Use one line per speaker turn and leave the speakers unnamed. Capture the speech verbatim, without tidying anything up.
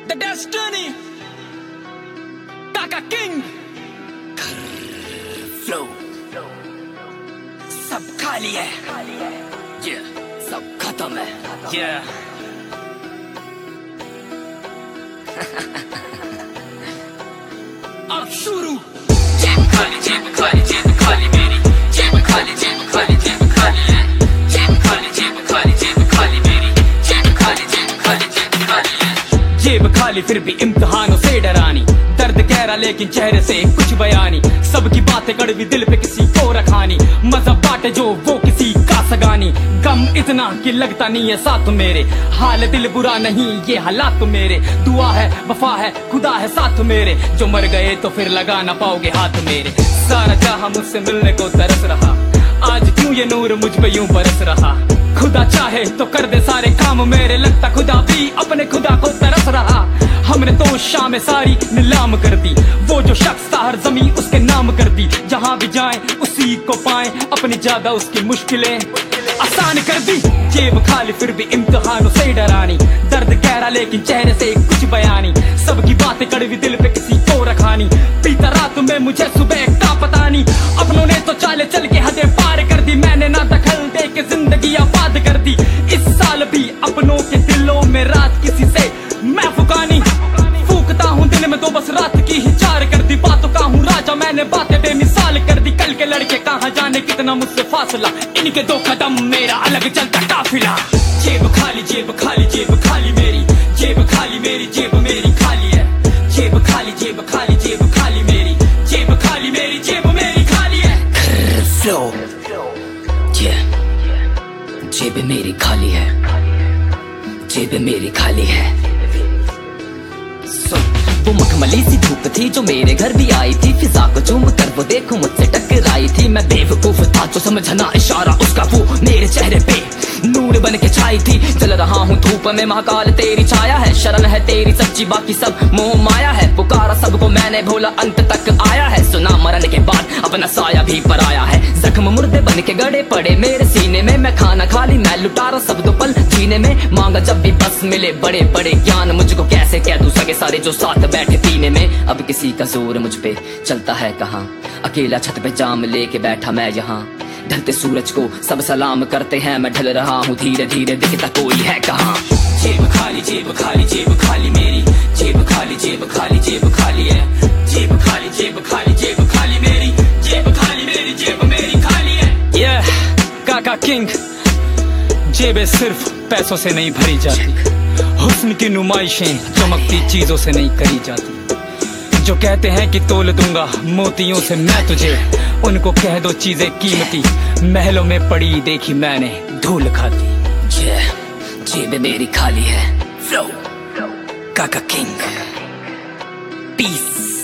The Destiny, Kaka King, Flow, सब खाली है, yeah, सब खत्म है, yeah. अब शुरू जेब खाली जेब खाली जेब खाली मेरी जेब खाली जेब खाली जेब खाली है जेब खाली जेब खाली जेब खाली मेरी जेब खाली जेब खाली जेब खाली है जेब खाली फिर भी इम्तिहानों से डरानी दर्द गहरा लेकिन चेहरे से कुछ बयानी सबकी बातें कड़वी दिल पे किसी को रखानी मजहब बांटे जो वो किसी का सगानी गम इतना कि लगता नहीं है साथ मेरे हाल दिल बुरा नहीं ये हालात मेरे दुआ है वफा है खुदा है साथ मेरे जो मर गए तो फिर लगा ना पाओगे हाथ मेरे सारा जहां मुझसे मिलने को तरस रहा आज क्यों ये नूर मुझ पे यूं बरस रहा खुदा चाहे तो कर दे सारे काम मेरे लगता खुदा भी अपने खुदा को तरस रहा हमने तो शाम सारी नीलाम कर दी वो जो शख्स था हर जमी उसके नाम कर दी जहां भी जाए उसी को पाए अपनी ज्यादा उसकी मुश्किलें आसान कर दी जेब खाली फिर भी इम्तिहानों से डरानी दर्द गहरा लेकिन चेहरे से कुछ बयानी सबकी बातें कड़वी दिल पे किसी को रखानी पीता रात में मुझे सुबह का पता नहीं अपनों ने तो चाले चल के हदें पार कर दी मैंने ना दखल दे के जिंदगी आबाद कर दी इस साल भी अपनों के दिलों में रात किसी से मैं फुकानी फूकता हूँ दिन में तो बस रात की ही चार कर दी बातों का हूँ राजा मैंने बातें बेमिसाल कर दी कल के लड़के कहाँ जाने कितना मुझसे फासला इनके दो कदम मेरा अलग चलता काफिला जेब खाली जेब खाली जेब खाली मेरी जेब खाली मेरी जेब मेरी खाली है जेब खाली जेब खाली जेब खाली मेरी जेब खाली मेरी जेब मेरी खाली है फ्लो जेब मेरी खाली है जेब मेरी खाली है वो मखमली सी धूप थी जो मेरे घर भी आई थी फिजा को चूम कर वो देखो मुझसे टकराई थी मैं बेवकूफ था जो समझना इशारा उसका वो मेरे चेहरे पे नूर बन के छाई थी चल रहा हूँ धूप में महाकाल तेरी छाया है शरण है तेरी सच्ची बाकी सब मोह माया है पुकारा सबको मैंने भोला अंत तक आया है सुना मरण के बाद अपना साया भी पराया है जख्म मुर्दे बन के गड़े पड़े मेरे सीने में मैं खाना खाली मैं लुटारा सब दो पल जीने में मांगा जब भी बस मिले बड़े बड़े ज्ञान मुझको कैसे कह दूं सके सारे जो साथ बैठे पीने में अब किसी का जोर मुझ पे चलता है कहाँ अकेला छत पे जाम लेके बैठा मैं यहाँ ढलते सूरज को सब सलाम करते हैं मैं ढल रहा हूँ धीरे धीरे दिखता कोई है कहाँ जेब खाली जेब खाली जेब खाली मेरी जेब खाली जेब खाली जेब खाली है जेब खाली जेब खाली जेब खाली मेरी जेब खाली मेरी जेब मेरी खाली है yeah, काका किंग जेबें सिर्फ पैसों से नहीं भरी जाती हुस्न की नुमाइशें चमकती चीजों से नहीं करी जाती जो कहते हैं कि तोल दूंगा मोतियों से मैं तुझे उनको कह दो चीजें कीमती महलों में पड़ी देखी मैंने धूल खाती जेब मेरी खाली है फ्लो काका किंग पीस